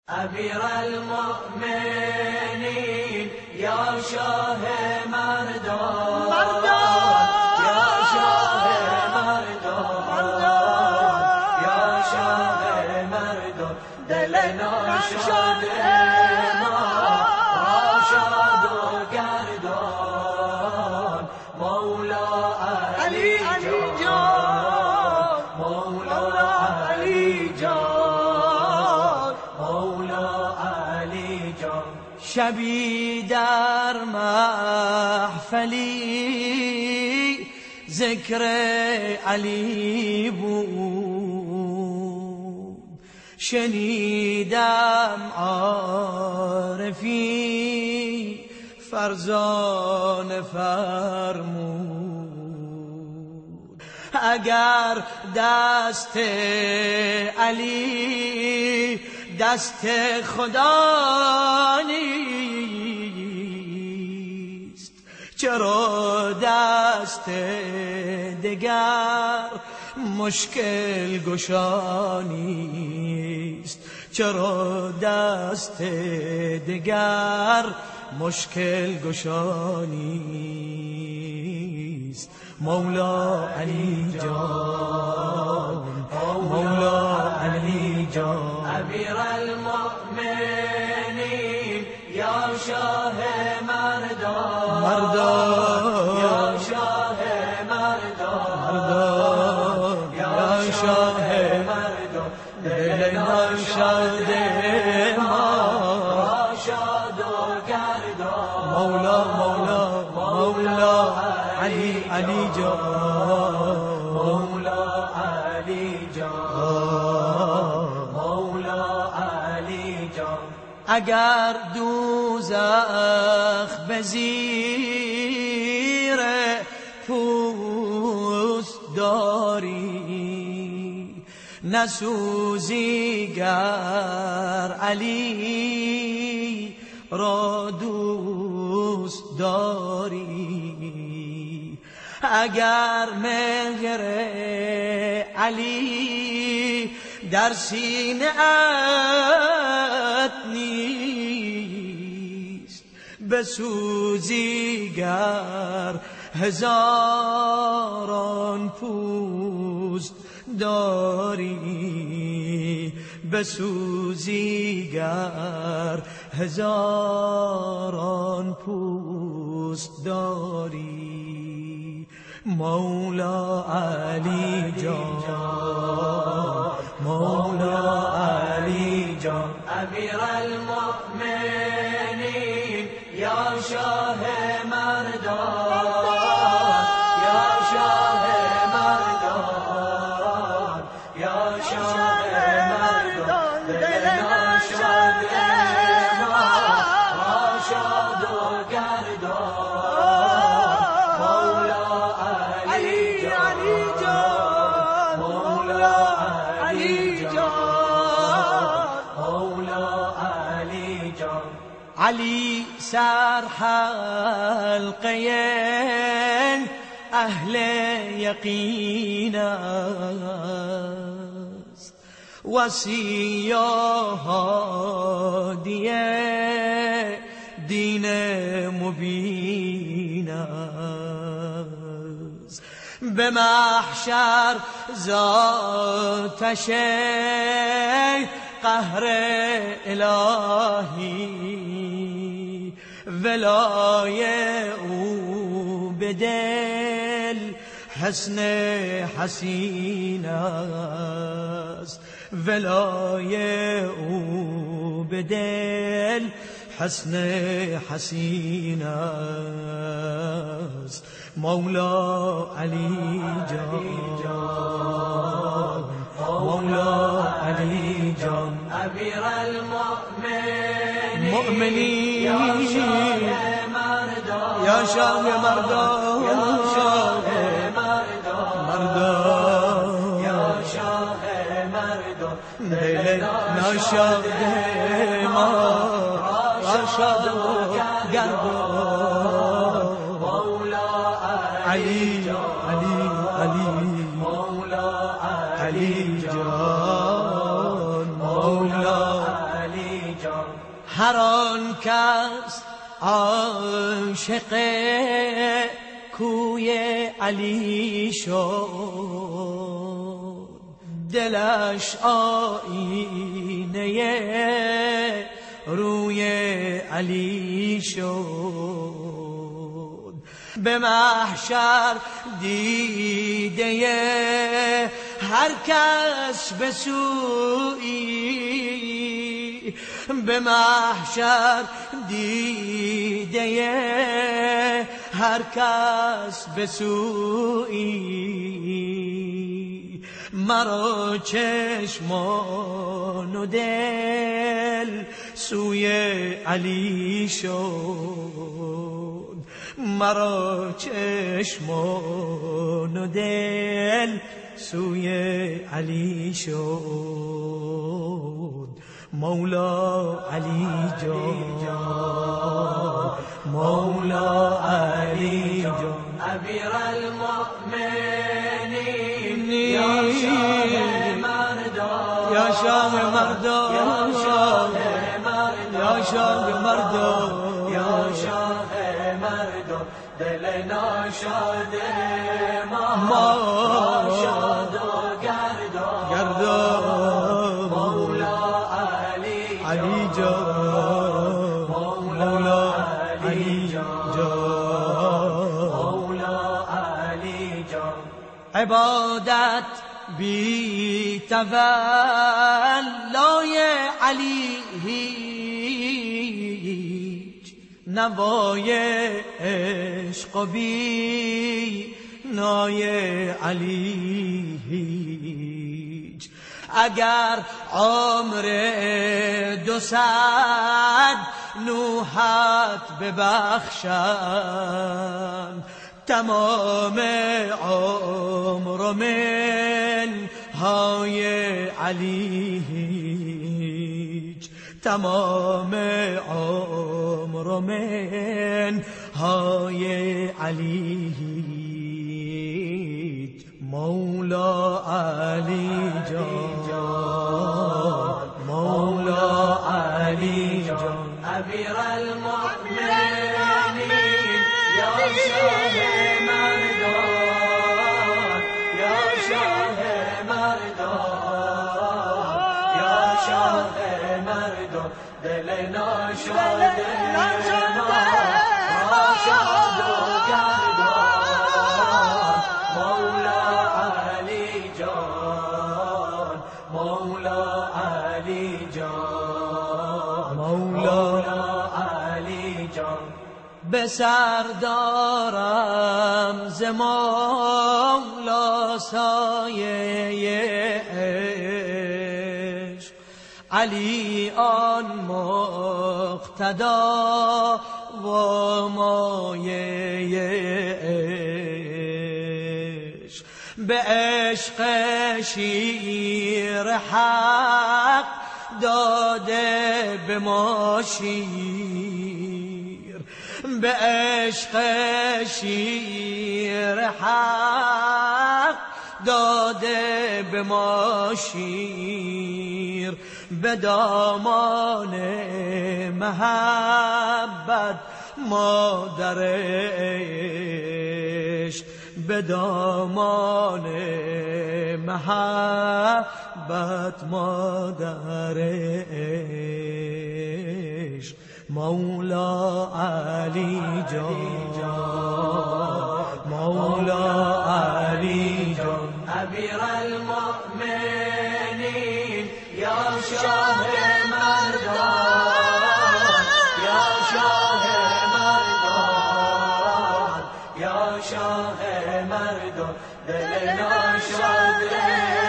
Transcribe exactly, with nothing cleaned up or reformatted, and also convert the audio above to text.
أمير المؤمنين يا شاه مردان يا شاه مردان يا شاه مردان دلنا شاد ما راشد و گردان مولا علی جان مولا علی جان مولا علی جان. شبی در محفلی ذکر علی بود، شنیدم عارفی فرزانه فرمود اگر دست علی دست خدا نیست، چرا دست دگر مشکل گشا نیست، چرا دست دگر مشکل گشا نیست. مولا علی جان مولا علی جان. امیر المؤمنین یا شاه مردان مردان یا شاه مردان مردان یا شاه مردان دلنا شاد ما راشد و گردان مولا مولا مولا علی علی جان مولا علی جان مولا علی جان. اگر دوزخ به زیر پوست داری، نسوزی گر علی را دوست داری. اگر مهر علی در سینه ات نیست، بسوزی گر هزاران پوست داری، بسوزی گر هزاران پوست داری. مولا علی جان مولا علی جان. امیر المؤمنین یا شاه مردان یا شاه مردان یا شاه مردان دلنا شاد ما راشد و گردان مولا علی جان مولا علی جان مولا علی جان. علی سر حلقه اهل یقین است، وصی و هادی دین مبین است. به محشر ذاتش قهر الهی، ولای او به دل حسن حسین است، ولای او به دل حسن حسین است. مولا علی جان مولا علی جان. امیر المؤمنین مؤمنین یا شاه مردان یا شاه مردان یا شاه مردان یا شاه مردان دلنا شاد ما راشد و گردان مولا علی علی علی مولا علی جان مولا علی هر آن کس عاشق کوی علی شد، دلش آینه روی علی شد. به محشر دیده هر کس به سویی، به محشر دیده هر کس به سویی، مرا چشمان و دل سوی علی شد، مرا چشمان و دل سوی علی شد. مولا علی جان، مولا علی جان، امیر المؤمنین یا شاه مردان، یا شاه مردان، یا شاه مردان، یا شاه مردان، یا شاه مردان، دل ناشاد ما شاد و گردان گردان. مولا علی علی جان، مولا علی جان، مولا علی جان. عبادت بی تولای علی هیچ، نوای عشق و بی نای علی هیچ. اگر عمر دو صد نوحت ببخشند، تمام عمر من های علی هیچ، تمام عمر من های علی هیچ. مولا علی جان، مولا علی جان، امیر المؤمنین یا شاه مردان، یا شاه مردان، یا شاه مردان، دل ناشاد ما شاد و گردان. مولا علی جان، مولا علی جان، مولا علی جان. به سر دارم ز مولا سایه عشق، علی آن مقتدا و مایه عشق. به عشق شیر حق داده به ما شیر، به عشق شیر حق داده به ما شیر. به دامان محبت مادر عشق، به دامان محبت مادر عشق. مولا علی جان، مولا علی جان، امیر المؤمنین یا شاه مردان، یا شاه مردان، یا شاه مردان، دل ناشاد